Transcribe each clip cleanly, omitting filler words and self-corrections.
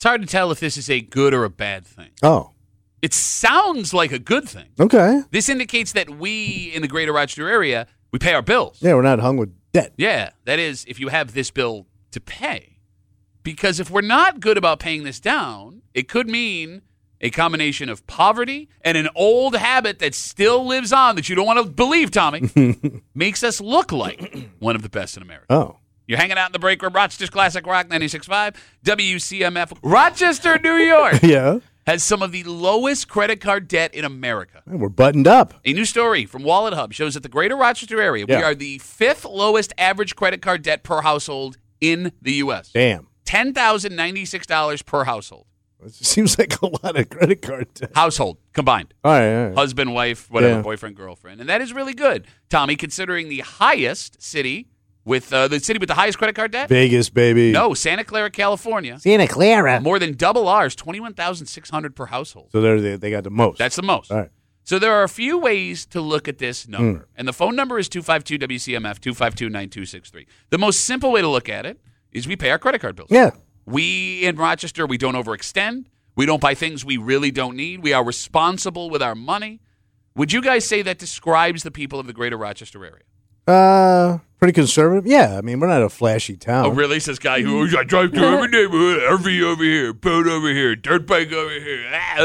It's hard to tell if this is a good or a bad thing. Oh. It sounds like a good thing. Okay. This indicates that we, in the greater Rochester area, we pay our bills. Yeah, we're not hung with debt. Yeah, that is, if you have this bill to pay. Because if we're not good about paying this down, it could mean a combination of poverty and an old habit that still lives on that you don't want to believe, Tommy, makes us look like one of the best in America. Oh. You're hanging out in the break room, Rochester's Classic Rock 96.5, WCMF, Rochester, New York. Yeah. Has some of the lowest credit card debt in America. We're buttoned up. A new story from Wallet Hub shows that the greater Rochester area, we are the 5th lowest average credit card debt per household in the U.S. Damn. $10,096 per household. It seems like a lot of credit card debt. Household combined. All right. Husband, wife, whatever, boyfriend, girlfriend. And that is really good, Tommy, considering the highest city with the city with the highest credit card debt. Vegas, baby. No, Santa Clara, California. Santa Clara. More than double ours, $21,600 per household. So they got the most. That's the most. All right. So there are a few ways to look at this number. And the phone number is 252-WCMF, 252-9263. The most simple way to look at it is we pay our credit card bills. Yeah. We in Rochester, we don't overextend. We don't buy things we really don't need. We are responsible with our money. Would you guys say that describes the people of the greater Rochester area? Pretty conservative. Yeah, I mean, we're not a flashy town. Oh, really? Says guy who I drive through every neighborhood, RV over here, boat over here, dirt bike over here.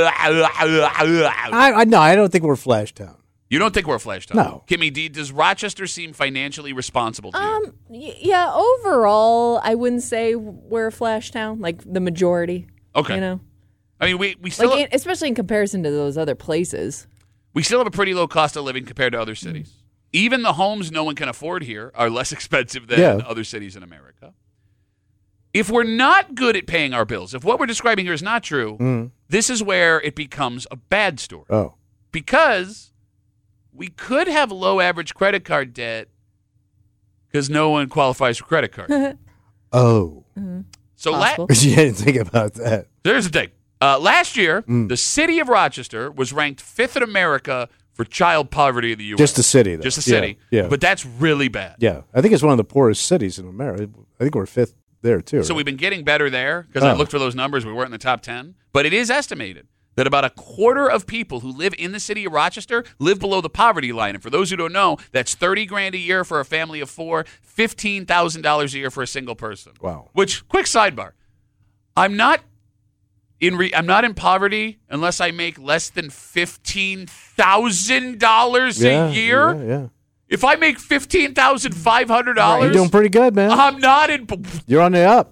No, I don't think we're a flash town. You don't think we're a flash town? No. Kimmy D, does Rochester seem financially responsible to you? Yeah, overall, I wouldn't say we're a flash town, like the majority. Okay. You know? I mean, we still like, especially in comparison to those other places. We still have a pretty low cost of living compared to other cities. Even the homes no one can afford here are less expensive than other cities in America. If we're not good at paying our bills, if what we're describing here is not true, this is where it becomes a bad story. Oh. Because we could have low average credit card debt because no one qualifies for credit card. Oh. So You didn't think about that. Here's the thing. Last year, the city of Rochester was ranked 5th in America for child poverty in the U.S. Just the city, though. Just the city. Yeah. But that's really bad. Yeah. I think it's one of the poorest cities in America. I think we're 5th there, too. So we've been getting better there because I looked for those numbers. We weren't in the top 10. But it is estimated that about a quarter of people who live in the city of Rochester live below the poverty line. And for those who don't know, that's $30,000 a year for a family of 4, $15,000 a year for a single person. Wow. Which, quick sidebar, I'm not in poverty unless I make less than $15,000 a year. Yeah. If I make $15,500, you're doing pretty good, man. I'm not in. You're on the up.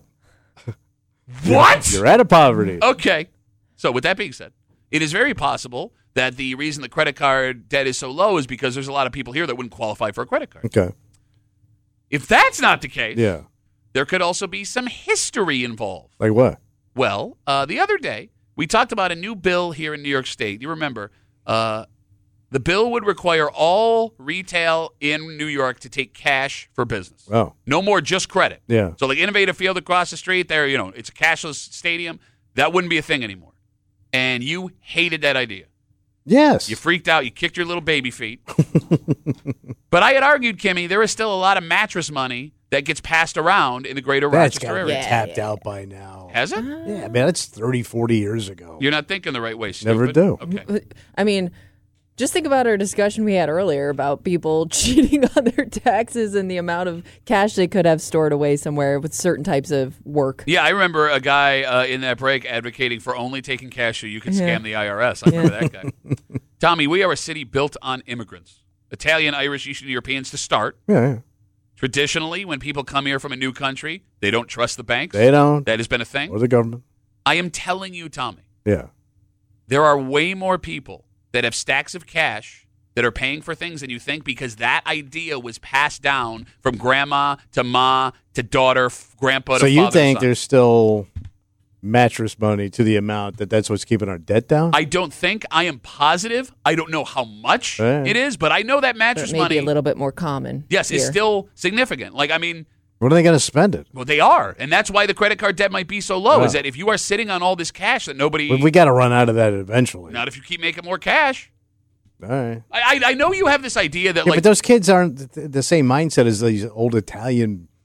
What? You're out of poverty. Okay. So with that being said, it is very possible that the reason the credit card debt is so low is because there's a lot of people here that wouldn't qualify for a credit card. Okay. If that's not the case, there could also be some history involved. Like what? Well, the other day, we talked about a new bill here in New York State. You remember, the bill would require all retail in New York to take cash for business. Oh. No more just credit. Yeah. So like Innovative Field across the street there, it's a cashless stadium. That wouldn't be a thing anymore. And you hated that idea. Yes. You freaked out. You kicked your little baby feet. But I had argued, Kimmy, there is still a lot of mattress money that gets passed around in the greater Rochester area. That's tapped out by now. Has it? Yeah, man, that's 30, 40 years ago. You're not thinking the right way, stupid. Never do. Okay. I mean, just think about our discussion we had earlier about people cheating on their taxes and the amount of cash they could have stored away somewhere with certain types of work. Yeah, I remember a guy in that break advocating for only taking cash so you can scam the IRS. I remember that guy. Tommy, we are a city built on immigrants. Italian, Irish, Eastern Europeans to start. Yeah. Traditionally, when people come here from a new country, they don't trust the banks. They don't. That has been a thing. Or the government. I am telling you, Tommy. Yeah. There are way more people that have stacks of cash that are paying for things than you think because that idea was passed down from grandma to ma to daughter, grandpa to father. So you think son. there's still mattress money to the amount that's what's keeping our debt down? I don't think. I am positive. I don't know how much it is, but I know that mattress Maybe money. a little bit more common. Yes, here. it's still significant. Like, I mean. When are they going to spend it? Well, they are. And that's why the credit card debt might be so low, is that if you are sitting on all this cash that nobody. Well, we got to run out of that eventually. Not if you keep making more cash. All right. I know you have this idea that, but those kids aren't the same mindset as these old Italian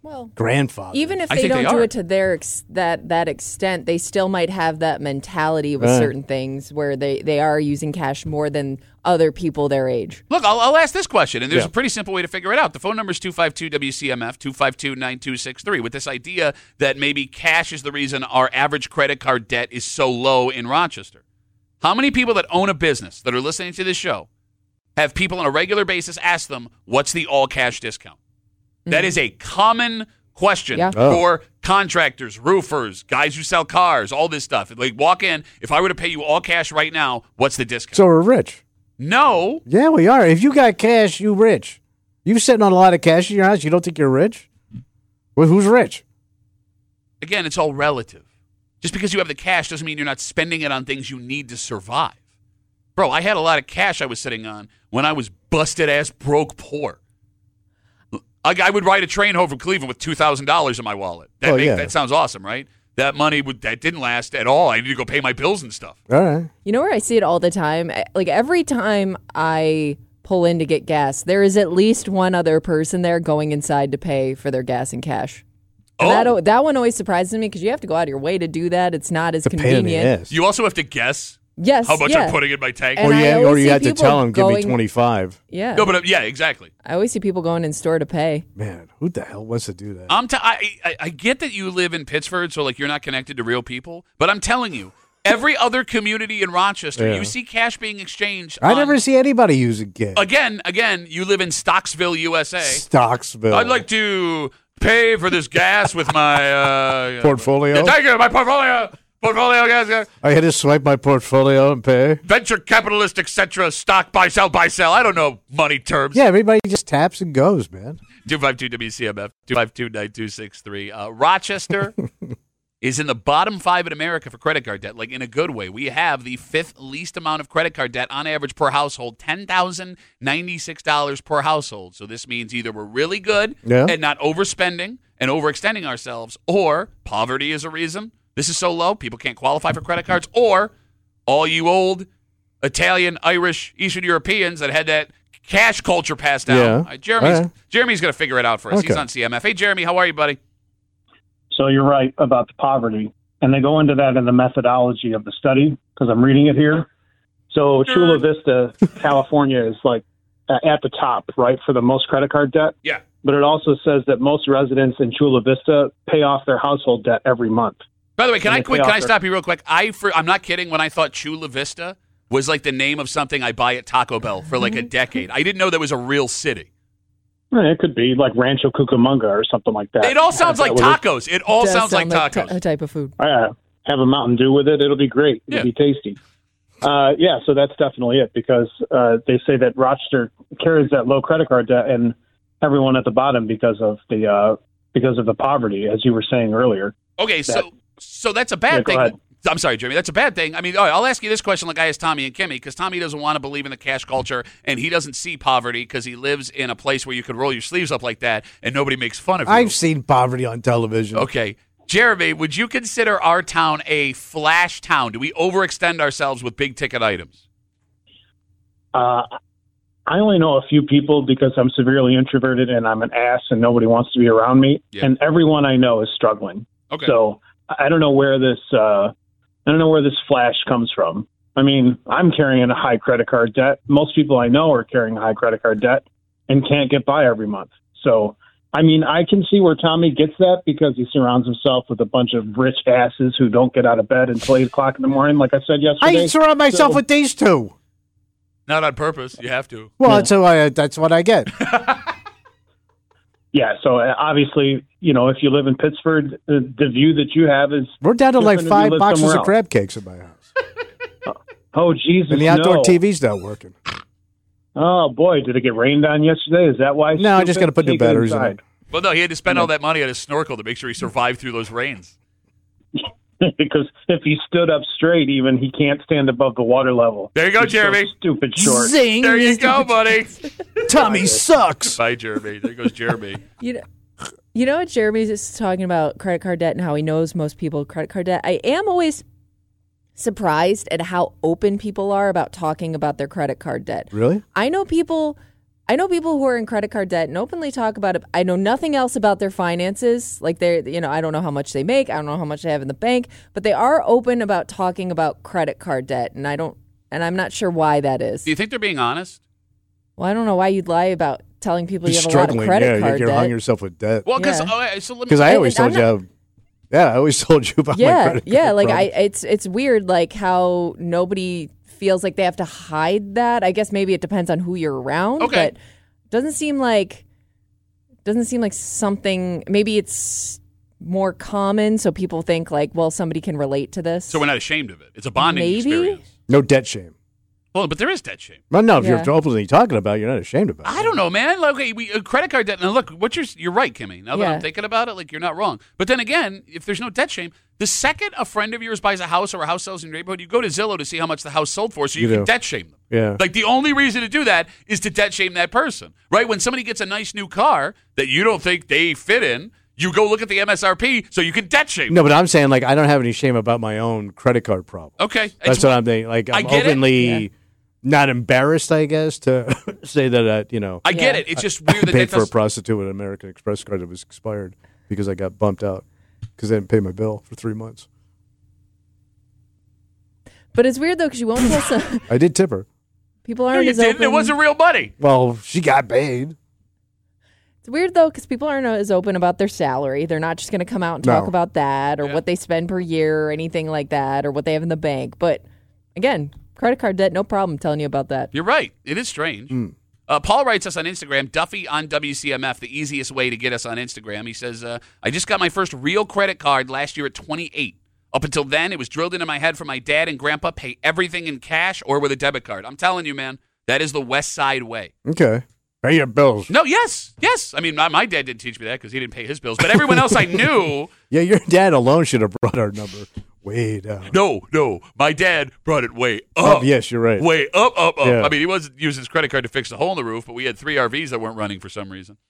grandfather. Even if I they think don't they do are. it to their that extent, they still might have that mentality with Right. certain things where they are using cash more than other people their age. Look, I'll ask this question, and there's Yeah. a pretty simple way to figure it out. The phone number is 252-WCMF, 252-9263, with this idea that maybe cash is the reason our average credit card debt is so low in Rochester. How many people that own a business that are listening to this show have people on a regular basis ask them, what's the all-cash discount? That is a common question Yeah. for contractors, roofers, guys who sell cars, all this stuff. Like, walk in, if I were to pay you all cash right now, what's the discount? So we're rich. No. Yeah, we are. If you got cash, you rich. You sitting on a lot of cash in your house, you don't think you're rich? Well, who's rich? Again, it's all relative. Just because you have the cash doesn't mean you're not spending it on things you need to survive. Bro, I had a lot of cash I was sitting on when I was busted ass broke poor. I would ride a train home from Cleveland with $2,000 in my wallet. That sounds awesome, right? That money that didn't last at all. I need to go pay my bills and stuff. All right. You know where I see it all the time? Like every time I pull in to get gas, there is at least one other person there going inside to pay for their gas in cash. And that one always surprises me because you have to go out of your way to do that. It's not as The pain in the convenient. ass. You also have to guess Yes, how much yeah. I'm putting in my tank. And Or I you always see had to people tell him, give me going- 25. Yeah. No, but yeah, exactly. I always see people going in store to pay. Man, who the hell wants to do that? I get that you live in Pittsford, so like you're not connected to real people. But I'm telling you, every other community in Rochester, Yeah. you see cash being exchanged. I on- never see anybody use it again. Again, you live in Stocksville, USA. Stocksville. I'd like to pay for this gas with my Portfolio? Yeah, thank you, my portfolio. Portfolio gas. I had to swipe my portfolio and pay. Venture capitalist, etc. Stock, buy, sell, buy, sell. I don't know money terms. Yeah, everybody just taps and goes, man. 252-WCMF, 252-9263. Rochester is in the bottom 5 in America for credit card debt, like in a good way. We have the 5th least amount of credit card debt on average per household, $10,096 per household. So this means either we're really good and not overspending and overextending ourselves, or poverty is a reason. This is so low, people can't qualify for credit cards, or all you old Italian, Irish, Eastern Europeans that had that cash culture passed down. Yeah. Jeremy's going to figure it out for us. He's Okay. on CMF. Hey, Jeremy, how are you, buddy? So you're right about the poverty. And they go into that in the methodology of the study, because I'm reading it here. So Chula Vista, California is like at the top, right, for the most credit card debt. Yeah. But it also says that most residents in Chula Vista pay off their household debt every month. By the way, can And I they pay Can off I their- stop you real quick? I'm not kidding when I thought Chula Vista was like the name of something I buy at Taco Bell for like a decade. I didn't know that was a real city. It could be like Rancho Cucamonga or something like that. It all sounds like tacos. It all Does sounds like sound tacos. a type of food. Have a Mountain Dew with it. It'll be great. It'll be tasty. So that's definitely it, because they say that Rochester carries that low credit card debt and everyone at the bottom because of the poverty, as you were saying earlier. Okay, so that's a bad go thing. ahead. I'm sorry, Jeremy. That's a bad thing. I mean, all right, I'll ask you this question like I asked Tommy and Kimmy, because Tommy doesn't want to believe in the cash culture, and he doesn't see poverty because he lives in a place where you could roll your sleeves up like that and nobody makes fun of you. I've seen poverty on television. Okay. Jeremy, would you consider our town a flash town? Do we overextend ourselves with big ticket items? I only know a few people because I'm severely introverted and I'm an ass and nobody wants to be around me. Yeah. And everyone I know is struggling. Okay. So I don't know where this flash comes from. I mean, I'm carrying a high credit card debt. Most people I know are carrying a high credit card debt and can't get by every month. So, I mean, I can see where Tommy gets that because he surrounds himself with a bunch of rich asses who don't get out of bed until 8 o'clock in the morning, like I said yesterday. I surround myself with these two. Not on purpose. You have to. Well, that's what I get. Yeah, so obviously, you know, if you live in Pittsburgh, the view that you have is... We're down to like different if you 5 live boxes somewhere of else. crab cakes in my house. Oh, Jesus, And the outdoor no. TV's not working. Oh, boy, did it get rained on yesterday? Is that why? No, I just got to put new Take it batteries in inside. it. Well, no, he had to spend all that money on his snorkel to make sure he survived through those rains. Because if he stood up straight, even, he can't stand above the water level. There you go, He's so Jeremy. stupid short. Zing! There you go, buddy. Tommy sucks. Bye, Jeremy. There goes Jeremy. You know what Jeremy's just talking about credit card debt and how he knows most people with credit card debt. I am always surprised at how open people are about talking about their credit card debt. Really? I know people, I know people who are in credit card debt and openly talk about it. I know nothing else about their finances. Like I don't know how much they make. I don't know how much they have in the bank, but they are open about talking about credit card debt. And I'm not sure why that is. Do you think they're being honest? Well, I don't know why you'd lie about telling people you have a lot struggling. of credit card you're debt. hung yourself with debt. Well, because Because I always told you. I always told you about my credit card like problem. it's weird, like how nobody feels like they have to hide that. I guess maybe it depends on who you're around. Okay. But doesn't seem like something. Maybe it's more common, so people think like, well, somebody can relate to this. So we're not ashamed of it. It's a bonding Maybe? experience. No debt shame. Well, but there is debt shame. Well, no, if Yeah. you're openly talking about it, you're not ashamed about it. I don't know, man. Like, okay, credit card debt. Now, look, you're right, Kimmy. Now that Yeah. I'm thinking about it, like, you're not wrong. But then again, if there's no debt shame, the second a friend of yours buys a house or a house sells in your neighborhood, you go to Zillow to see how much the house sold for, so you You can do. debt shame them. Yeah. Like, the only reason to do that is to debt shame that person, right? When somebody gets a nice new car that you don't think they fit in, you go look at the MSRP so you can debt shame No, them. but I'm saying, like, I don't have any shame about my own credit card problem. Okay. That's what I'm thinking. Like, I I'm get it. openly not embarrassed, I guess, to say that, I get it. It's just weird I that paid that for a does, prostitute with an American Express card that was expired because I got bumped out because I didn't pay my bill for 3 months. But it's weird though because you won't tell some I did tip her. people No, aren't you as didn't. open. It wasn't real money. Well, she got paid. It's weird though because people aren't as open about their salary. They're not just going to come out and talk No. about that or Yeah. what they spend per year or anything like that or what they have in the bank. But again, credit card debt, no problem telling you about that. You're right. It is strange. Paul writes us on Instagram, Duffy on WCMF, the easiest way to get us on Instagram. He says, I just got my first real credit card last year at 28. Up until then, it was drilled into my head from my dad and grandpa, pay everything in cash or with a debit card. I'm telling you, man, that is the West Side way. Okay. Pay your bills. No, yes. I mean, my dad didn't teach me that because he didn't pay his bills. But everyone else I knew, Yeah, your dad alone should have brought our number way down. no, my dad brought it way up. Yes, you're right. Way up. Yeah. I mean, he wasn't using his credit card to fix the hole in the roof, but we had 3 RVs that weren't running for some reason.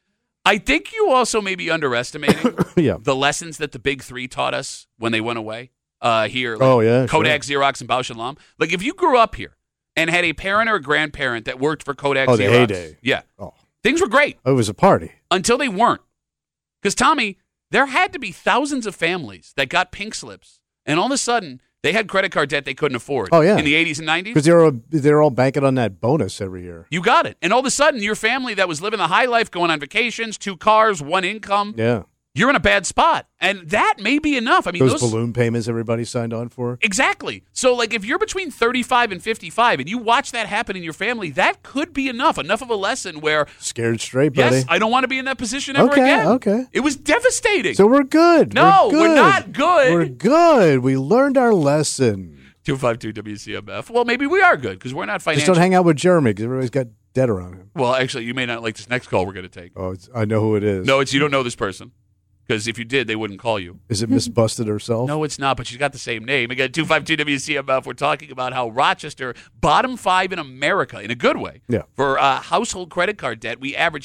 I think you also may be underestimating Yeah. the lessons that the big 3 taught us when they went away here. Like Oh, yeah, Kodak, Xerox, and Bausch & Lomb. Like, if you grew up here and had a parent or a grandparent that worked for Kodak, Oh, the Xerox. heyday. Yeah. Oh, Things were great it was a party. until they weren't. Because, Tommy, there had to be thousands of families that got pink slips, and all of a sudden, they had credit card debt they couldn't afford. Oh, yeah. In the 80s and 90s. Because they're all banking on that bonus every year. You got it. And all of a sudden, your family that was living the high life, going on vacations, 2 cars, 1 income, Yeah. you're in a bad spot. And that may be enough. I mean, Those balloon payments everybody signed on for. Exactly. So, like, if you're between 35 and 55 and you watch that happen in your family, that could be enough of a lesson where, Scared straight, buddy. yes, I don't want to be in that position ever Okay, again. okay. It was devastating. So we're good. No, we're good. not good. We're good. We learned our lesson. 252 WCMF. Well, maybe we are good because we're not Just financial. don't hang out with Jeremy because everybody's got debt around him. Well, actually, you may not like this next call we're going to take. Oh, I know who it is. No, you don't know this person. Because if you did, they wouldn't call you. Is it Miss Busted herself? No, it's not, but she's got the same name. Again, 252 WCMF. We're talking about how Rochester, bottom 5 in America, in a good way, Yeah. for household credit card debt. We average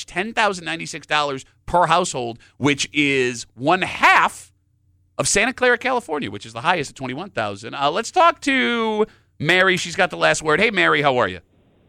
$10,096 per household, which is 1/2 of Santa Clara, California, which is the highest at $21,000. Let's talk to Mary. She's got the last word. Hey, Mary, how are you?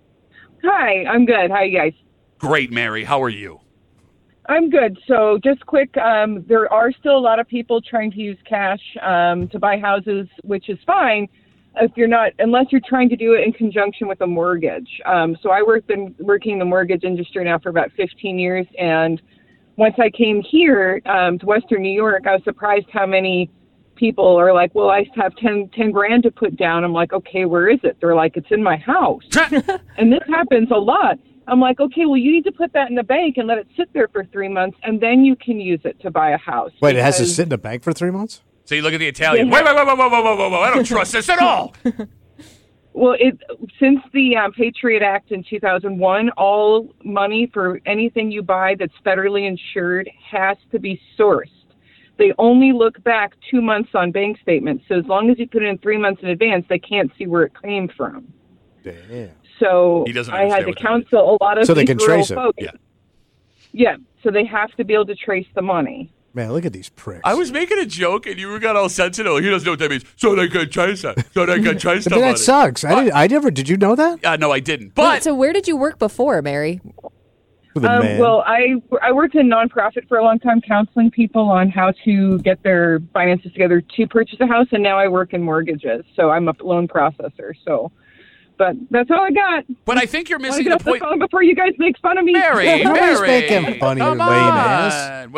Hi, I'm good. How are you guys? Great, Mary. How are you? I'm good. So just quick, there are still a lot of people trying to use cash to buy houses, which is fine if you're not, unless you're trying to do it in conjunction with a mortgage. So I been working in the mortgage industry now for about 15 years. And once I came here to Western New York, I was surprised how many people are like, well, I have 10 grand to put down. I'm like, okay, where is it? They're like, it's in my house. And this happens a lot. I'm like, okay, well, you need to put that in the bank and let it sit there for 3 months, and then you can use it to buy a house. Wait, it has to Because- sit in the bank for 3 months? So you look at the Italian. Yeah. Whoa. I don't trust this at all. Well, since the Patriot Act in 2001, all money for anything you buy that's federally insured has to be sourced. They only look back 2 months on bank statements. So as long as you put it in 3 months in advance, they can't see where it came from. Damn. So He doesn't I had understand to what that counsel a lot of So they these can rural trace it. folks. Yeah. Yeah. So they have to be able to trace the money. Man, look at these pricks. I was making a joke, and you got all sensitive. He doesn't know what that means. So they can try that. So they can try stuff But on that sucks. Did you know that? No, I didn't. Wait, But so where did you work before, Mary? For the man. Well, I worked in nonprofit for a long time, counseling people on how to get their finances together to purchase a house, and now I work in mortgages. So I'm a loan processor. So, but that's all I got. But I think you're I want missing to the get off the point. phone before you guys make fun of me. Mary, Nobody's Mary. making fun of Come you, lame on.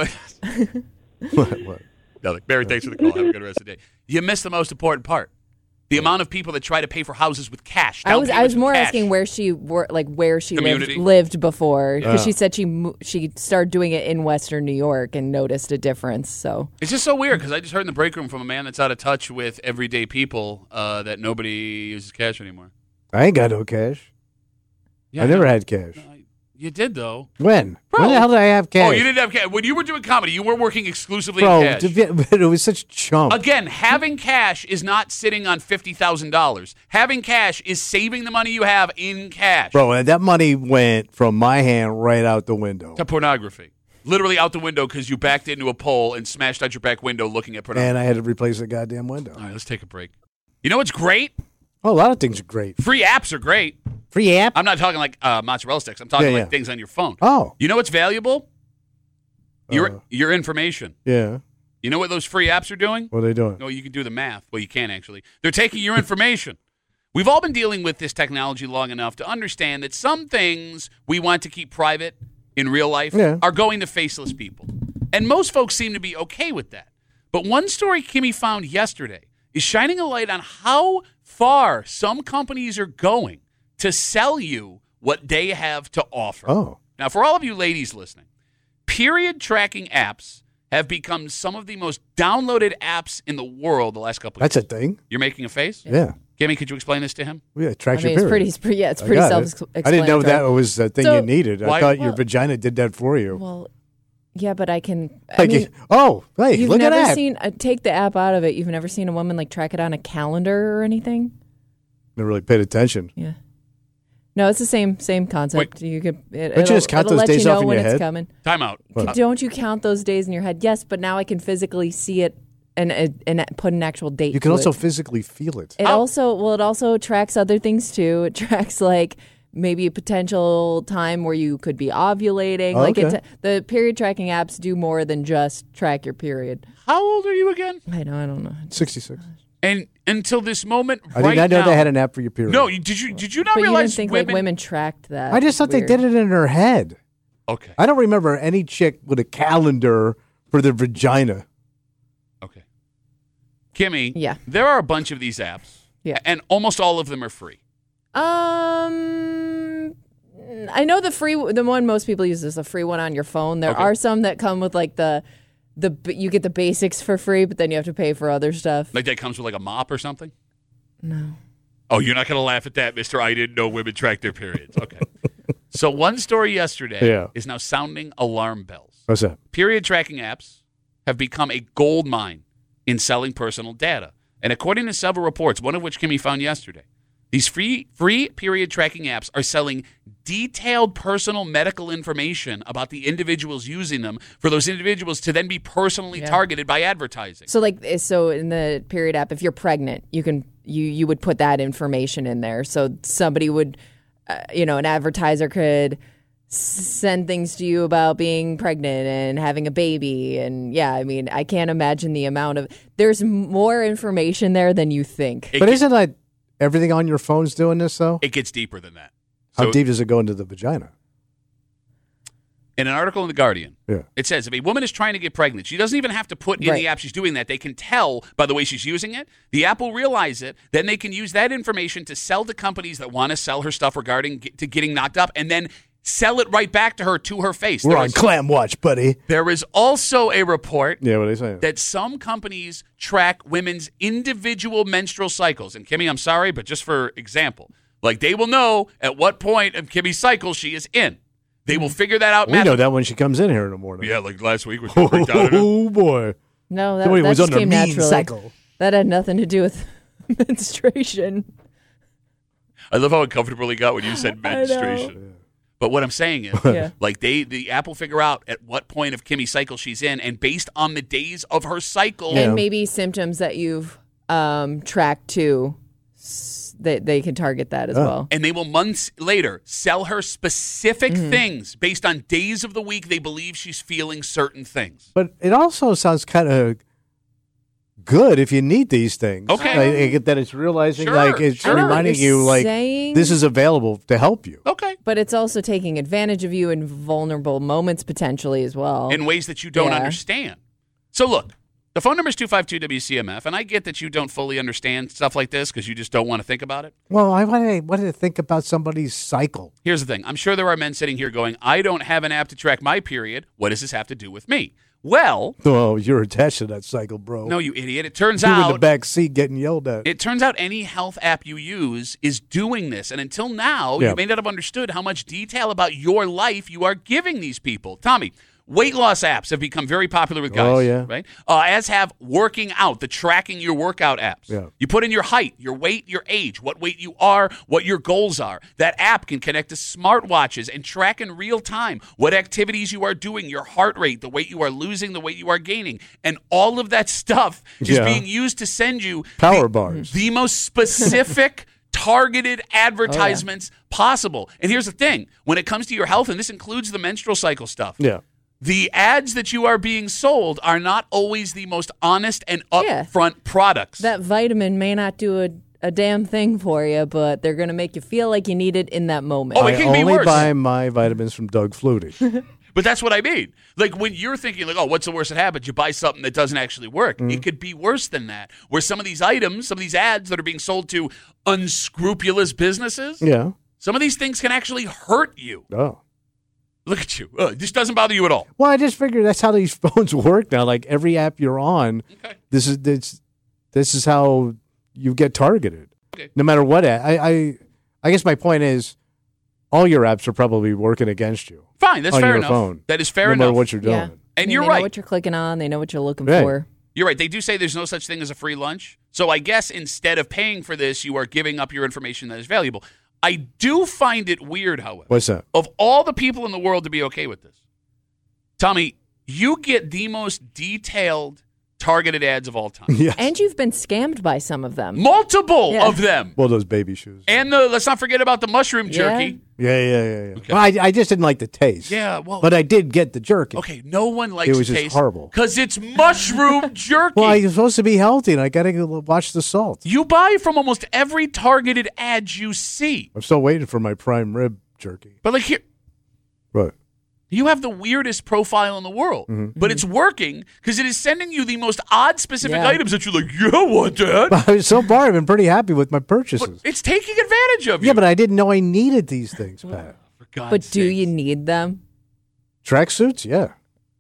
what? No, look, Mary, thanks for the call. Have a good rest of the day. You missed the most important part. The amount of people that try to pay for houses with cash. I was payments with more cash. asking where she Community. lived before, because she said she started doing it in Western New York and noticed a difference. So It's just so weird because I just heard in the break room from a man that's out of touch with everyday people that nobody uses cash anymore. I ain't got no cash. Yeah, I never no. had cash. You did, though. When? Bro. When the hell did I have cash? Oh, you didn't have cash. When you were doing comedy, you were working exclusively Bro, in cash. it was such chump. Again, having cash is not sitting on $50,000. Having cash is saving the money you have in cash. Bro, and that money went from my hand right out the window. To pornography. Literally out the window because you backed into a pole and smashed out your back window looking at pornography. And I had to replace the goddamn window. All right, let's take a break. You know what's great? Oh, a lot of things are great. Free apps are great. Free app? I'm not talking like mozzarella sticks. I'm talking Yeah, like yeah. things on your phone. Oh. You know what's valuable? Your information. Yeah. You know what those free apps are doing? What are they doing? No, you can do the math. Well, you can actually. They're taking your information. We've all been dealing with this technology long enough to understand that some things we want to keep private in real life are going to faceless people. And most folks seem to be okay with that. But one story Kimmy found yesterday is shining a light on how far some companies are going to sell you what they have to offer. Oh. Now, for all of you ladies listening, period tracking apps have become some of the most downloaded apps in the world the last couple of That's years. a thing? You're making a face? Yeah. Kimmy, could you explain this to him? Yeah, tracks I mean, your period. it's pretty I pretty got it. self-explanatory. I didn't know that was the thing So- you needed. Why- I thought your well- vagina did that for you. Well, yeah, but I can. I Like, mean, hey, you've look at never that. seen take the app out of it. You've never seen a woman like track it on a calendar or anything. Never really paid attention. Yeah. No, it's the same concept. You could. Don't you just count it'll those let days you know off in when your it's head? coming. Time out. Don't you count those days in your head? Yes, but now I can physically see it and put an actual date. You can to also it. physically feel it. It also tracks other things too. It tracks like maybe a potential time where you could be ovulating. Oh, like okay. the period tracking apps do more than just track your period. How old are you again? I don't know. 66. And until this moment, I did not know they had an app for your period. No, did you not But you realize didn't think women? like women tracked that. I just thought they did it in her head. Okay. I don't remember any chick with a calendar for their vagina. Okay. Kimmy. Yeah. There are a bunch of these apps. Yeah. And almost all of them are free. I know the one most people use is the free one on your phone. There Okay. are some that come with like the you get the basics for free, but then you have to pay for other stuff. Like that comes with like a mop or something? No. Oh, you're not going to laugh at that, mister. I didn't know women track their periods. Okay. So one story yesterday is now sounding alarm bells. What's that? Period tracking apps have become a gold mine in selling personal data. And according to several reports, one of which Kimmy found yesterday, these free period tracking apps are selling detailed personal medical information about the individuals using them for those individuals to then be personally targeted by advertising. So in the period app, if you're pregnant, you would put that information in there. So somebody would, an advertiser could send things to you about being pregnant and having a baby. And I can't imagine the amount of, there's more information there than you think. But isn't like everything on your phone's doing this, though? It gets deeper than that. How So- deep does it go into the vagina? In an article in The Guardian, Yeah. it says if a woman is trying to get pregnant, she doesn't even have to put in the app she's doing that. They can tell by the way she's using it. The app will realize it. Then they can use that information to sell to companies that want to sell her stuff regarding to getting knocked up and then sell it right back to her to her face. We're on clam watch, buddy. There is also a report Yeah, what are they saying? that some companies track women's individual menstrual cycles. And Kimmy, I'm sorry, but just for example, like they will know at what point of Kimmy's cycle she is in. They will figure that out. We know that when she comes in here in the morning. Yeah, like last week when she break down in it. Oh, boy. No, that Somebody was just on their came mean naturally. cycle. That had nothing to do with menstruation. I love how uncomfortable he got when you said I know. menstruation. But what I'm saying is, Yeah. like the app will figure out at what point of Kimmy's cycle she's in, and based on the days of her cycle, And maybe symptoms that you've tracked too, they can target that as well. and they will months later sell her specific things based on days of the week they believe she's feeling certain things. But it also sounds kind of good if you need these things. Okay. That it's realizing, Sure, like, it's sure. reminding you, like, Saying- this is available to help you. Okay. But it's also taking advantage of you in vulnerable moments potentially as well. In ways that you don't Yeah. understand. So look, the phone number is 252-WCMF, and I get that you don't fully understand stuff like this because you just don't want to think about it. Well, I wanted to think about somebody's cycle. Here's the thing. I'm sure there are men sitting here going, I don't have an app to track my period. What does this have to do with me? Well, Oh, you're attached to that cycle, bro. no, you idiot. It turns You in the out back seat getting yelled at. It turns out any health app you use is doing this. And until now, Yeah. you may not have understood how much detail about your life you are giving these people. Tommy, weight loss apps have become very popular with guys. Oh, yeah. Right? As have working out, the tracking your workout apps. Yeah. You put in your height, your weight, your age, what weight you are, what your goals are. That app can connect to smartwatches and track in real time what activities you are doing, your heart rate, the weight you are losing, the weight you are gaining. And all of that stuff is Yeah. being used to send you Power bars. the most specific targeted advertisements possible. And here's the thing, when it comes to your health, and this includes the menstrual cycle stuff, Yeah. the ads that you are being sold are not always the most honest and upfront products. That vitamin may not do a damn thing for you, but they're going to make you feel like you need it in that moment. Oh, it I can be only worse. buy my vitamins from Doug Flutie. But that's what I mean. Like when you're thinking like, oh, what's the worst that happens? You buy something that doesn't actually work. Mm-hmm. It could be worse than that. Where some of these items, some of these ads that are being sold to unscrupulous businesses, Yeah. some of these things can actually hurt you. Oh. Look at you. This doesn't bother you at all. Well, I just figured that's how these phones work now. Like every app you're on, Okay. this is how you get targeted. Okay. No matter what app. I guess my point is, all your apps are probably working against you. Fine, that's On fair your enough. phone. That is fair no enough. matter what you're doing. Yeah. And I mean, you're they right. know what you're clicking on. They know what you're looking Right. for. You're right. They do say there's no such thing as a free lunch. So I guess instead of paying for this, you are giving up your information that is valuable. I do find it weird, however, What's that? of all the people in the world to be okay with this. Tommy, you get the most detailed targeted ads of all time. Yes. And you've been scammed by some of them. Multiple Yeah. of them. Well, those baby shoes. And let's not forget about the mushroom jerky. Yeah. Well, I just didn't like the taste. Yeah, well, But I did get the jerky. okay, no one likes It was just taste horrible. because it's mushroom jerky. Well, I'm supposed to be healthy, and I got to watch the salt. You buy from almost every targeted ad you see. I'm still waiting for my prime rib jerky. But like here, Right. you have the weirdest profile in the world, but it's working because it is sending you the most odd specific Yeah. items that you're like, yeah, I want that. So far, I've been pretty happy with my But purchases. it's taking advantage of you. Yeah, but I didn't know I needed these things, Pat. For God's But do sakes. you need them? Tracksuits? Yeah.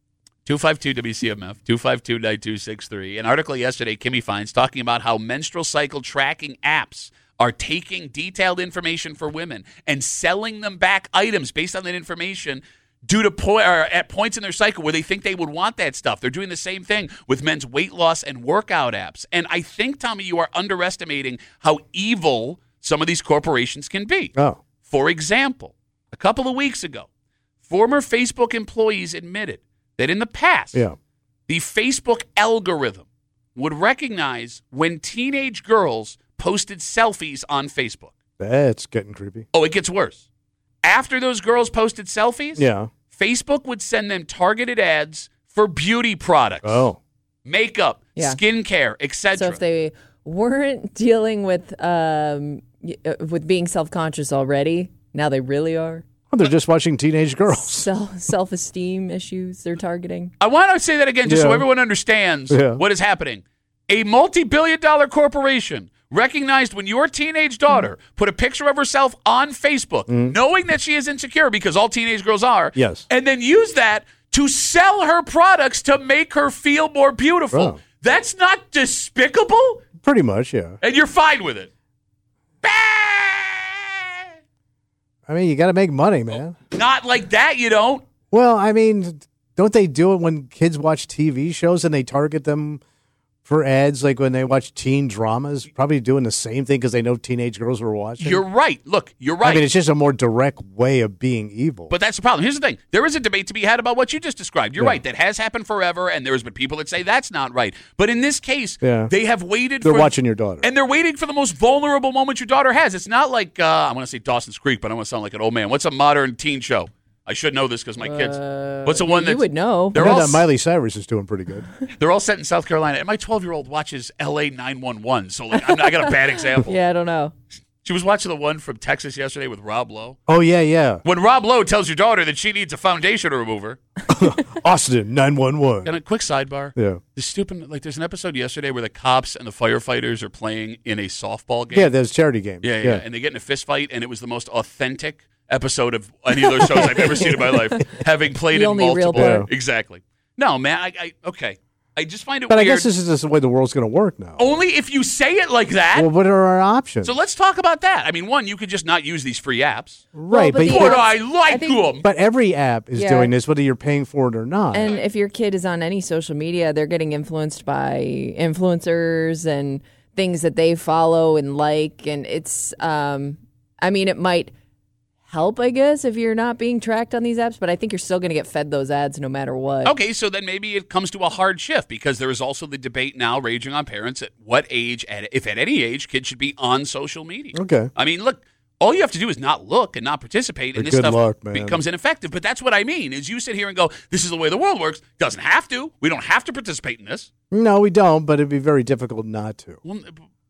252-WCMF, 252-9263. An article yesterday, Kimmy finds, talking about how menstrual cycle tracking apps are taking detailed information for women and selling them back items based on that information due to at points in their cycle where they think they would want that stuff. They're doing the same thing with men's weight loss and workout apps. And I think, Tommy, you are underestimating how evil some of these corporations can be. Oh. For example, a couple of weeks ago, former Facebook employees admitted that in the past, Yeah. the Facebook algorithm would recognize when teenage girls posted selfies on Facebook. That's getting creepy. Oh, it gets worse. After those girls posted selfies, Yeah. Facebook would send them targeted ads for beauty products, Oh. makeup, Yeah. skincare, etc. So if they weren't dealing with being self-conscious already, now they really are. Well, they're just watching teenage girls. Self-esteem issues they're targeting. I want to say that again just so Yeah. everyone understands Yeah. what is happening. A multi-billion-dollar corporation recognized when your teenage daughter put a picture of herself on Facebook, knowing that she is insecure because all teenage girls are, Yes. and then use that to sell her products to make her feel more beautiful. Oh. That's not despicable, Pretty much, yeah. and you're fine with it. Bah! I mean, you got to make money, man. Not like that, you don't. Well, I mean, don't they do it when kids watch TV shows and they target them for ads, like when they watch teen dramas, probably doing the same thing because they know teenage girls were watching. You're right. Look, you're right. I mean, it's just a more direct way of being evil. But that's the problem. Here's the thing. There is a debate to be had about what you just described. You're right. That has happened forever, and there's been people that say that's not right. But in this case, they have waited They're watching your daughter. And they're waiting for the most vulnerable moment your daughter has. It's not like, I want to say Dawson's Creek, but I don't want to sound like an old man. What's a modern teen show? I should know this because my kids. What's the one that you would know? I know that Miley Cyrus is doing pretty good. They're all set in South Carolina, and my 12-year-old watches LA 911. So like, I got a bad example. Yeah, I don't know. She was watching the one from Texas yesterday with Rob Lowe. Oh yeah. When Rob Lowe tells your daughter that she needs a foundation remover. Austin 911. And a quick sidebar. Yeah. The stupid, like, there's an episode yesterday where the cops and the firefighters are playing in a softball game. Yeah, there's charity game. Yeah. And they get in a fist fight, and it was the most authentic episode of any of those shows I've ever seen in my life, having played The in only real multiple. part. Exactly. No, man. Okay. I just find it But weird. I guess this is just the way the world's going to work now. Only if you say it like that. Well, what are our options? So let's talk about that. I mean, one, you could just not use these free apps. Right, Well, but But the- I I like think- them. but every app is Yeah. doing this, whether you're paying for it or not. And if your kid is on any social media, they're getting influenced by influencers and things that they follow and like. And it's, I mean, it might help, I guess, if you're not being tracked on these apps, but I think you're still going to get fed those ads no matter what. Okay, so then maybe it comes to a hard shift because there is also the debate now raging on parents at what age, if at any age, kids should be on social media. Okay. I mean, look, all you have to do is not look and not participate, and this Good stuff luck, man. becomes ineffective. But that's what I mean, is you sit here and go, this is the way the world works. Doesn't have to. We don't have to participate in this. No, we don't, but it'd be very difficult not to. Well,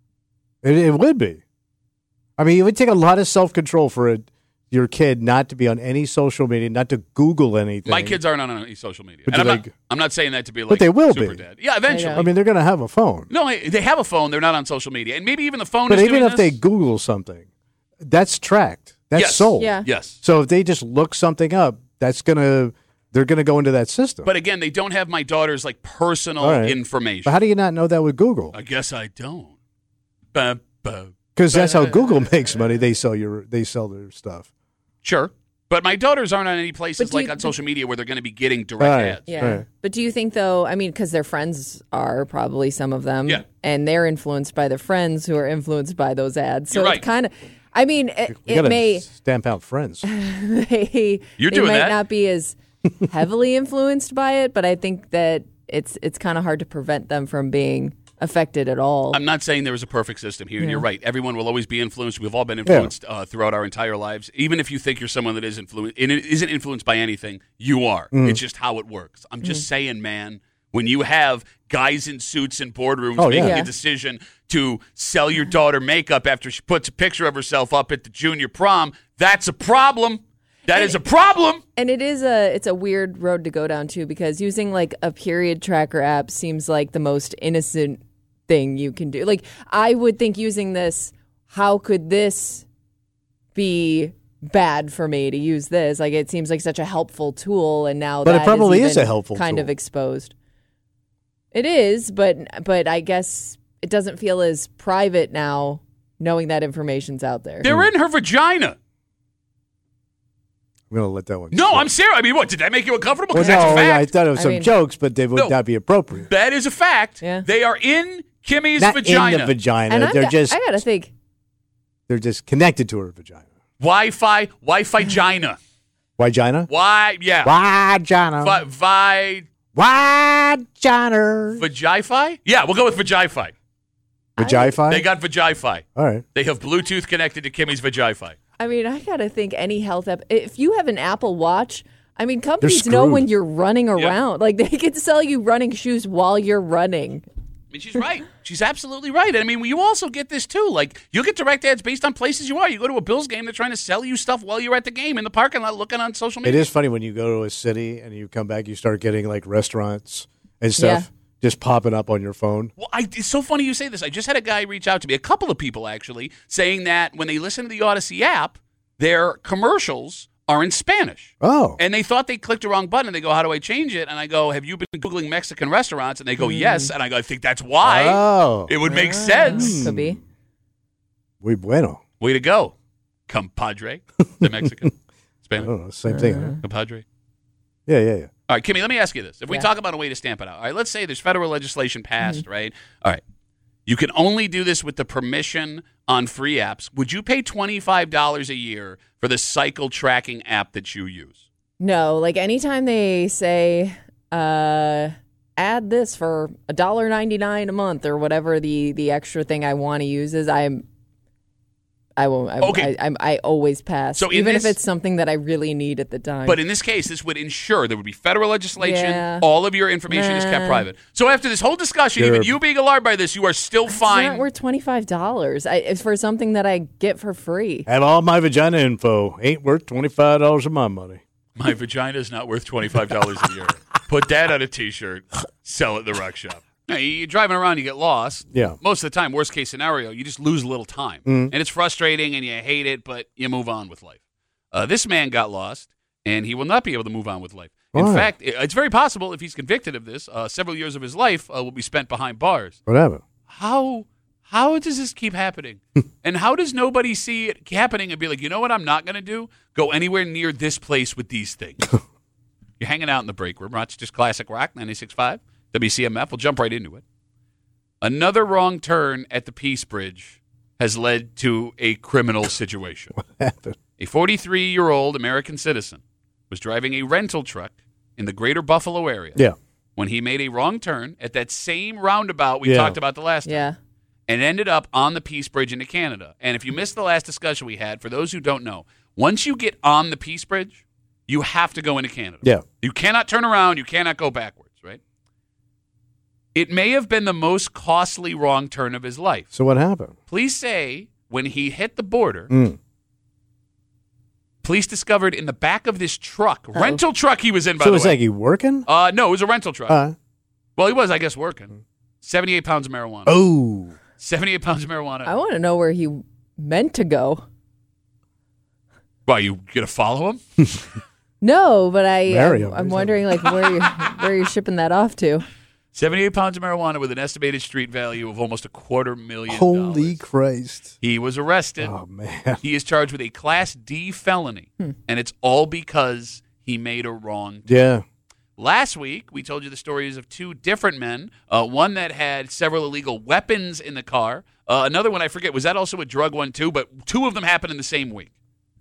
It would be. I mean, it would take a lot of self-control for your kid not to be on any social media, not to Google anything. my kids aren't on any social media. But And do I'm not saying that to be like But they will super be. dad. Yeah, eventually. I mean, they're going to have a phone. No, they have a phone. They're not on social media. And maybe even the phone But is even doing if they this. Google something, that's tracked. That's Yes. sold. Yeah. Yes. So if they just look something up, they're going to go into that system. But again, they don't have my daughter's like personal All right. information. But how do you not know that with Google? I guess I don't. Because that's how Google makes money. They sell their stuff. Sure. But my daughters aren't on any places But do like you- on social media where they're going to be getting direct Right. ads. Yeah. Right. But do you think, though, I mean, because their friends are probably some of them, Yeah. and they're influenced by their friends who are influenced by those ads. So You're right. it's kind of, I mean, You it got to may, stamp out friends. they You're doing might that. not be as heavily influenced by it, but I think that it's kind of hard to prevent them from being affected at all. I'm not saying there is a perfect system here, and you're right. Everyone will always be influenced. We've all been influenced throughout our entire lives. Even if you think you're someone that isn't influenced by anything, you are. It's just how it works. I'm just saying, man, when you have guys in suits in boardrooms making Yeah. a decision to sell your daughter makeup after she puts a picture of herself up at the junior prom, that's a problem. That is a problem. And it's a weird road to go down too, because using like a period tracker app seems like the most innocent thing you can do. Like, I would think using this, how could this be bad for me to use this? Like, it seems like such a helpful tool, and now But it that probably is even a helpful kind of tool. exposed. It is, but I guess it doesn't feel as private now, knowing that information's out there. They're in her vagina. I'm going to let that one. No, slip. I'm serious. I mean, what, did that make you uncomfortable? Well, Because that's a no, I fact. thought it was I some mean- jokes, but they would No. not be appropriate. That is a fact. Yeah. They are in Kimmy's Not vagina. in the vagina. And They're just I gotta think. they're just connected to her vagina. Wi-Fi Gina. Vagina? Why? Yeah. Vagina. Vagina. Vagify? Yeah, we'll go with Vagify. Vagify? They got Vagify. All right. They have Bluetooth connected to Kimmy's Vagify. I mean, I gotta think any health app. If you have an Apple Watch, I mean, companies They're know screwed. when you're running around. Like, they can sell you running shoes while you're running. I mean, she's right. She's absolutely right. And I mean, you also get this too. Like, you'll get direct ads based on places you are. You go to a Bills game, they're trying to sell you stuff while you're at the game in the parking lot looking on social It media. is funny when you go to a city and you come back, you start getting like restaurants and stuff just popping up on your phone. Well, it's so funny you say this. I just had a guy reach out to me, a couple of people actually, saying that when they listen to the Odyssey app, their commercials are in Spanish. Oh. And they thought they clicked the wrong button. And they go, how do I change it? And I go, have you been Googling Mexican restaurants? And they go, yes. And I go, I think that's why. Oh. It would make sense. Could be. Muy bueno. Way to go, compadre. The Mexican. I Spanish. don't know. Same thing. Huh? Compadre. Yeah. All right, Kimmy, let me ask you this. If we talk about a way to stamp it out, all right, let's say there's federal legislation passed, right? All right. You can only do this with the permission on free apps. Would you pay $25 a year for the cycle tracking app that you use? No, like anytime they say add this for $1.99 a month or whatever the extra thing I want to use is, I won't. I always pass. So even if it's something that I really need at the time. But in this case, this would ensure there would be federal legislation. All of your information is kept private. So after this whole discussion, even you being alarmed by this, you are still fine. It's not worth $25. It's for something that I get for free. Have all my vagina info. Ain't worth $25 of my money. My vagina is not worth $25 a year. Put that on a T-shirt. Sell it at the rock shop. Now, you're driving around, you get lost. Yeah. Most of the time, worst case scenario, you just lose a little time. And it's frustrating and you hate it, but you move on with life. This man got lost, and he will not be able to move on with life. In fact, it's very possible if he's convicted of this, several years of his life will be spent behind bars. Whatever. How does this keep happening? And how does nobody see it happening and be like, you know what I'm not going to do? Go anywhere near this place with these things. You're hanging out in the break room. Rochester's Classic Rock, 96.5. WCMF, we'll jump right into it. Another wrong turn at the Peace Bridge has led to a criminal situation. What happened? A 43-year-old American citizen was driving a rental truck in the greater Buffalo area when he made a wrong turn at that same roundabout we talked about the last time and ended up on the Peace Bridge into Canada. And if you missed the last discussion we had, for those who don't know, once you get on the Peace Bridge, you have to go into Canada. Yeah. You cannot turn around. You cannot go backwards, right? It may have been the most costly wrong turn of his life. So what happened? Police say when he hit the border, police discovered in the back of this truck, rental truck he was in, by the way. So it was like he working? No, it was a rental truck. Well, he was, I guess, working. 78 pounds of marijuana. Oh. 78 pounds of marijuana. I want to know where he meant to go. Why, you going to follow him? No, but I'm wondering like where you're shipping that off to. 78 pounds of marijuana with an estimated street value of almost $250,000. Holy Christ. He was arrested. Oh, man. He is charged with a Class D felony, and it's all because he made a wrong turn. Yeah. Last week, we told you the stories of two different men, one that had several illegal weapons in the car. Another one, I forget, was that also a drug one too? But two of them happened in the same week.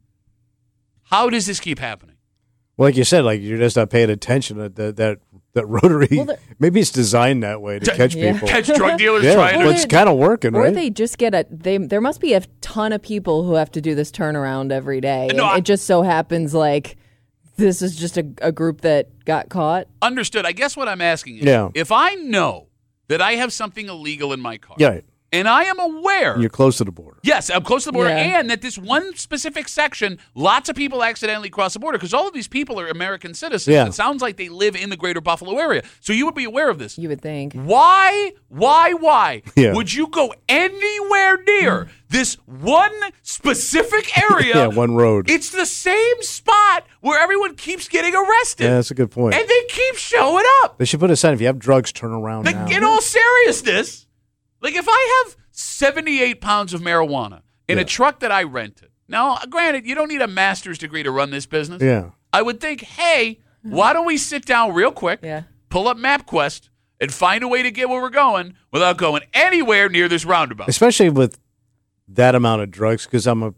How does this keep happening? Well, like you said, like you're just not paying attention to that rotary. Maybe it's designed that way to catch people. Catch drug dealers Yeah, trying well, to... it's kind of working, Or right? they just get there must be a ton of people who have to do this turnaround every day. No, it just so happens like this is just a group that got caught. Understood. I guess what I'm asking is, if I know that I have something illegal in my car, and I am aware... You're close to the border. Yes, I'm close to the border, and that this one specific section, lots of people accidentally cross the border because all of these people are American citizens. Yeah. It sounds like they live in the greater Buffalo area. So you would be aware of this. You would think. Why Yeah. would you go anywhere near this one specific area? Yeah, one road. It's the same spot where everyone keeps getting arrested. Yeah, that's a good point. And they keep showing up. They should put a sign, if you have drugs, turn around now. In all seriousness, like if I have 78 pounds of marijuana in a truck that I rented. Now, granted, you don't need a master's degree to run this business. Yeah. I would think, hey, why don't we sit down real quick, pull up MapQuest, and find a way to get where we're going without going anywhere near this roundabout. Especially with that amount of drugs, because I'm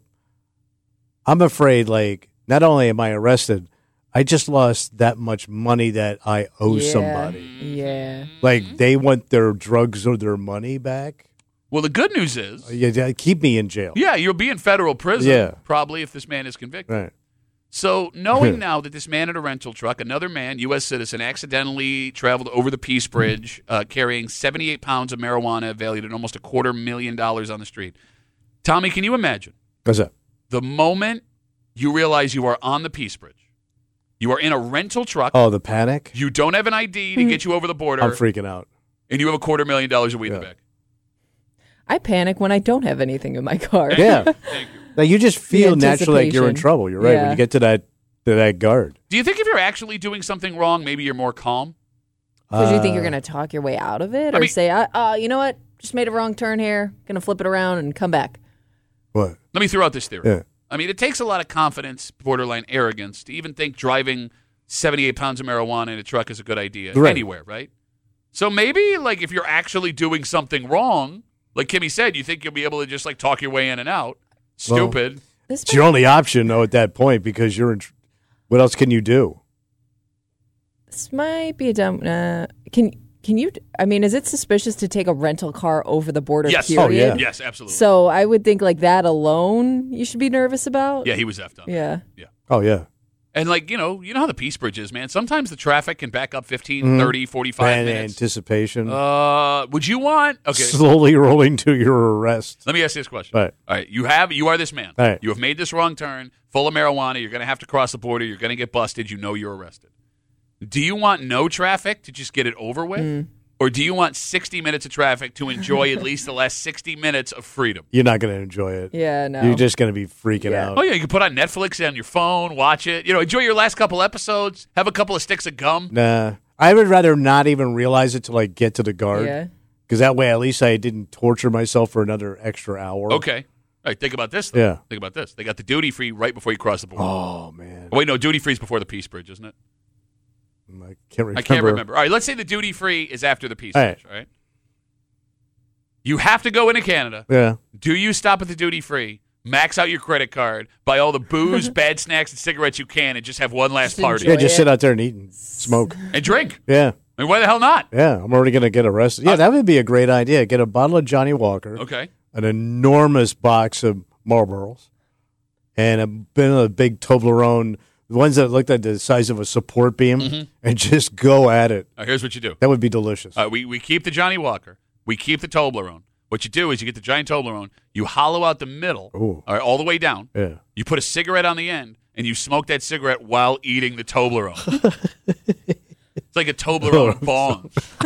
afraid, like, not only am I arrested, I just lost that much money that I owe somebody. Yeah. Like, they want their drugs or their money back. Well, the good news is... keep me in jail. Yeah, you'll be in federal prison, probably, if this man is convicted. Right. So knowing now that this man in a rental truck, another man, U.S. citizen, accidentally traveled over the Peace Bridge carrying 78 pounds of marijuana valued at almost $250,000 on the street. Tommy, can you imagine? What's that? The moment you realize you are on the Peace Bridge, you are in a rental truck. Oh, the panic? You don't have an ID to get you over the border. I'm freaking out. And you have $250,000 of weed in the back. I panic when I don't have anything in my car. Yeah. Thank you. Now, you just feel naturally like you're in trouble. You're right. When you get to that guard. Do you think if you're actually doing something wrong, maybe you're more calm? Because you think you're going to talk your way out of it? Or say, you know what? Just made a wrong turn here. Going to flip it around and come back. What? Let me throw out this theory. Yeah. I mean, it takes a lot of confidence, borderline arrogance, to even think driving 78 pounds of marijuana in a truck is a good idea Right. anywhere, right? So maybe, like, if you're actually doing something wrong, like Kimmy said, you think you'll be able to just, like, talk your way in and out. Stupid. This It's your only option, though, at that point, because you're in. What else can you do? This might be a dumb. Can you? I mean, is it suspicious to take a rental car over the border? Yes. Period? Oh, yeah. Yes, absolutely. So I would think like that alone, you should be nervous about. Yeah, he was effed up. Yeah. Oh, yeah. And, like, you know how the Peace Bridge is, man. Sometimes the traffic can back up 15, 30, 45 And minutes. anticipation. Would you want... Okay, Slowly rolling to your arrest. let me ask you this question. Right. All right, you are this man. All right. You have made this wrong turn, full of marijuana. You're going to have to cross the border. You're going to get busted. You know you're arrested. Do you want no traffic to just get it over with? Or do you want 60 minutes of traffic to enjoy at least the last 60 minutes of freedom? You're not going to enjoy it. Yeah. No. You're just going to be freaking Yeah. out. Oh, yeah, you can put on Netflix on your phone, watch it. You know, enjoy your last couple episodes, have a couple of sticks of gum. Nah. I would rather not even realize it till I get to the guard. Yeah. Because that way, at least I didn't torture myself for another extra hour. Okay. All right, think about this, though. Yeah. Think about this. They got the duty free right before you cross the border. Oh, man. Oh, wait, no, duty free is before the Peace Bridge, isn't it? I can't remember. I can't remember. All right, let's say the duty free is after the Peace All Bridge, all right? You have to go into Canada. Yeah. Do you stop at the duty free, max out your credit card, buy all the booze, bad snacks, and cigarettes you can, and just have one last Just party Yeah, enjoy just it. sit out there and eat and smoke. and drink? Yeah. I mean, why the hell not? Yeah. I'm already going to get arrested. Yeah, that would be a great idea. Get a bottle of Johnny Walker, Okay. an enormous box of Marlboros, and a big Toblerone, the ones that looked like the size of a support beam, and just go at it. All right, here's what you do. That would be delicious. We keep the Johnny Walker. We keep the Toblerone. What you do is you get the giant Toblerone, you hollow out the middle, Ooh. all right, all the way down. Yeah. You put a cigarette on the end, and you smoke that cigarette while eating the Toblerone. It's like a Toblerone bong.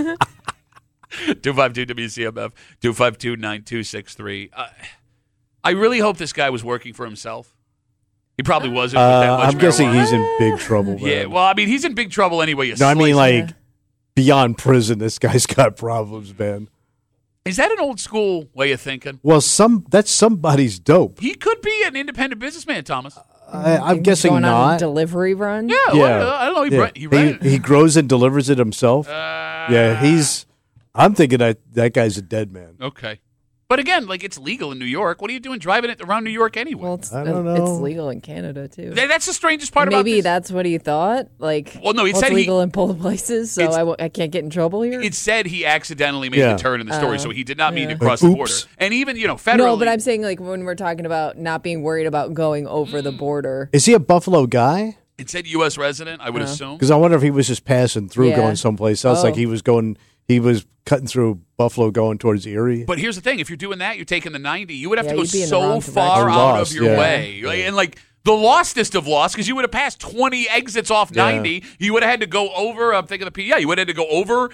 252-WCMF, 252-9263. I really hope this guy was working for himself. He probably wasn't with that much I'm guessing marijuana. he's in big trouble. Man. Yeah, well, I mean, he's in big trouble anyway. No, I mean, slice it. like, beyond prison, this guy's got problems, man. Is that an old school way of thinking? Well, that's somebody's dope. He could be an independent businessman, Thomas. I'm He's guessing going on a not. delivery run. Yeah, Yeah. well, I don't know. Yeah. He ran it. He grows and delivers it himself. Yeah, I'm thinking that guy's a dead man. Okay. But again, like, it's legal in New York. What are you doing driving it around New York anyway? Well, it's I don't know. it's legal in Canada too. That's the strangest part about Maybe this. that's what he thought. Like, Well, no, he well, said it's he- legal in both places, so It's- I can't get in trouble here. It said he accidentally made Yeah. the turn in the story, so he did not mean to yeah. cross the Oops. border. And even, federally. No, but I'm saying like when we're talking about not being worried about going over the border. Is he a Buffalo guy? It said U.S. resident, I would assume. Because I wonder if he was just passing through, Yeah. going someplace else. Oh. Like he was cutting through Buffalo, going towards Erie. But here's the thing: if you're doing that, you're taking the 90. You would have Yeah, to go you'd be in the so wrong far direction. out Lost, of your yeah. way, like, and like the lostest of lost, because you would have passed 20 exits off Yeah. 90. You would have had to go over. I'm thinking of the you would have had to go over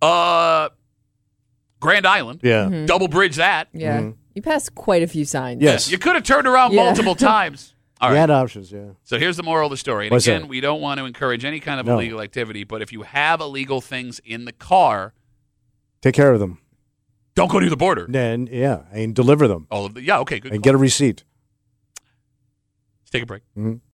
Grand Island, Yeah. double bridge that. Yeah, you passed quite a few signs. Yes. You could have turned around Yeah. multiple times. All He right. had options, yeah. So here's the moral of the story. And What's again, that? we don't want to encourage any kind of No. illegal activity, but if you have illegal things in the car, Take care of them. don't go near the border. And and deliver them All of the okay, good. and Call. get a receipt. Let's take a break. Mhm.